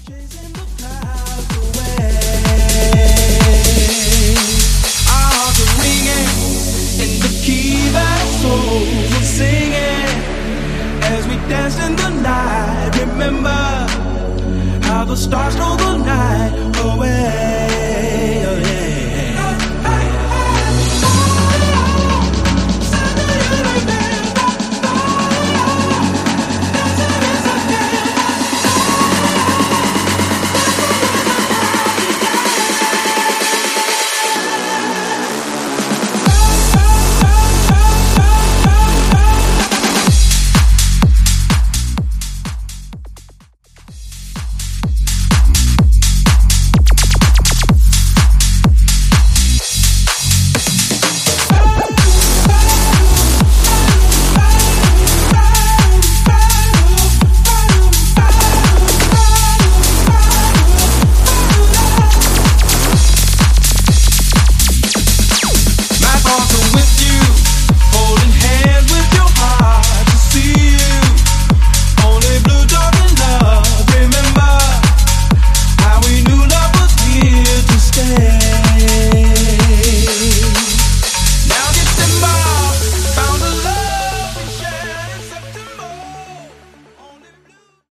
Chasing the clouds away. Our hearts are ringing in the key that our souls are singing as we dance in the night. Remember how the stars stole the night away.